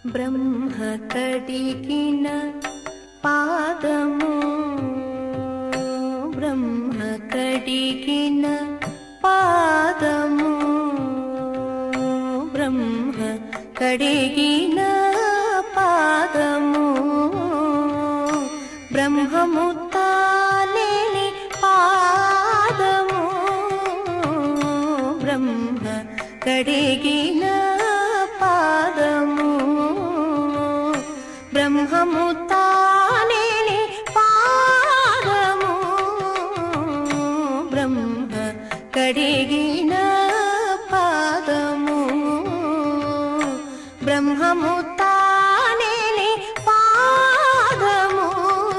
బ్రహ్మ కడిగిన పాదము బ్రహ్మ కడిగిన పాదము బ్రహ్మ కడిగిన పాదము బ్రహ్మము తానేని పాదము బ్రహ్మ కడిగిన పాదము బ్రహ్మము తానేని పాదము బ్రహ్మ కడిగిన పాదము బ్రహ్మము తానేని పాదము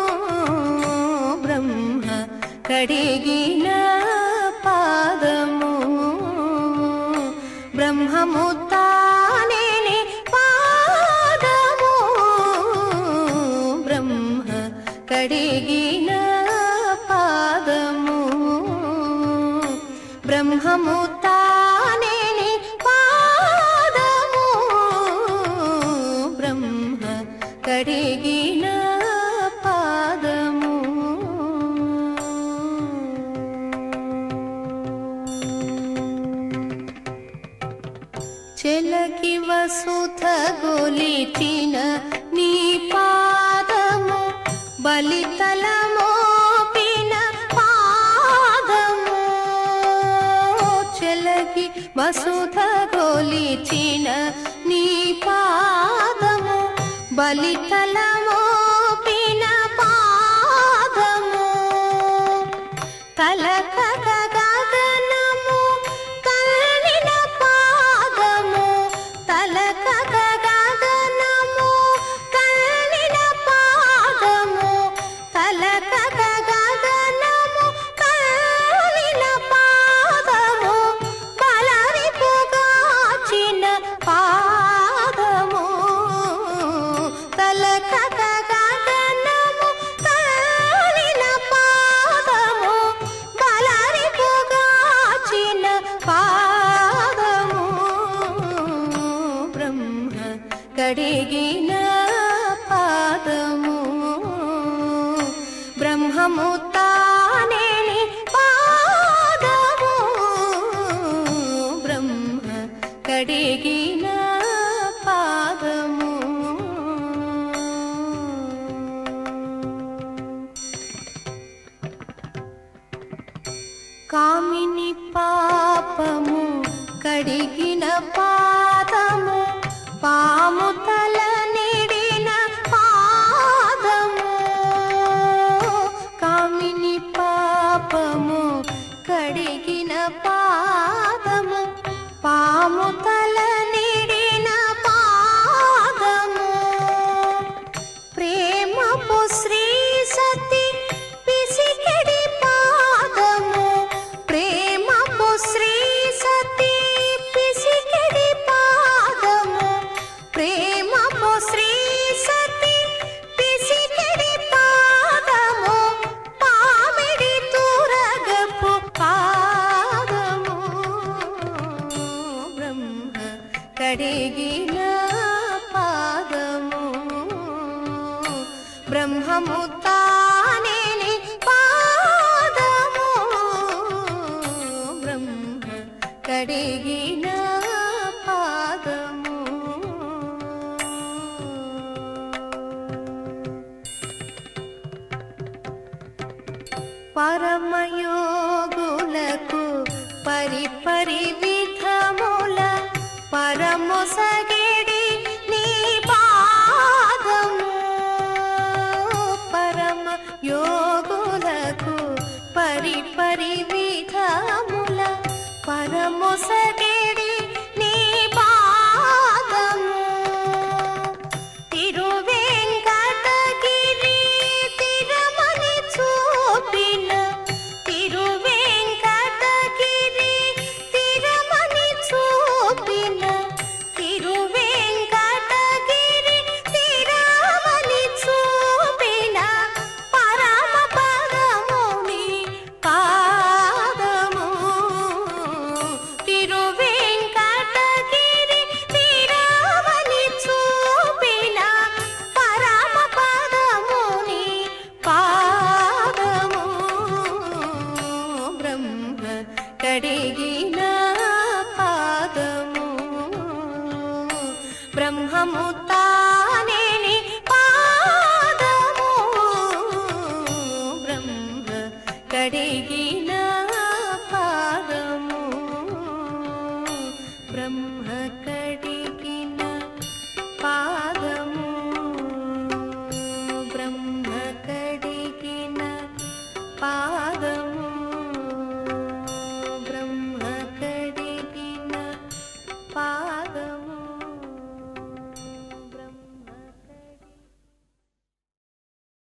బ్రహ్మ కడిగిన పాదము బ్రహ్మము తానేని పాదము బ్రహ్మ కడిగిన పాదము బ్రహ్మము తానేని పాదము బ్రహ్మ కడిగిన పాదము చెలకి వసుధ గొలిచిన నీ పాదము బలితలమోపిన పాదము చెలకి వసుధ గొలిచిన నీ పాదము బలితలమోపిన పాదము తలక గగనము కల్లిన పాదము తలక గగనము కల్లిన పాదము తలక గగనము కల్లిన పాదము బలరిపుగాచిన పాదము తలక గగనము కల్లిన పాదము బలరిపుగాచిన పాదము బ్రహ్మ కడిగిన పాదము బ్రహ్మము తానేని పాదము బ్రహ్మ కడిగిన పాదము కామిని పాపము కడిగిన పాదము పాము తల నిడిన పాదము కామిని పాపము కడిగిన పాదము పాము తల నిడిన పాదము ప్రేమపు శ్రీ సతి పిసికెడి పాదము ప్రేమపు శ్రీ సతి పిసికెడి పాదము ప్రేమపు శ్రీ సతి పిసికెడి పాదము పామిడి తూరగపు పాదము బ్రహ్మ కడిగిన పాదము బ్రహ్మము తానేని పాదము బ్రహ్మ కడిగిన పాదము పరమయోగులకు పరిపరి విధముల పరమొసగెడి నీ పాదము పరమ యోగులకు పరిపరి విధముల పరమొసగెడి నీ పాదము తిరువెంకటగిరి తిరుమని చూపిన తిరువెంకటగిరి తిరుమని చూపిన తిరువెంకటగిరి తిరుమని చూపిన పరమ పదముని పాదము తిరువెంకటగిరి కడిగిన పాదము బ్రహ్మము తానేని పాదము బ్రహ్మ కడిగిన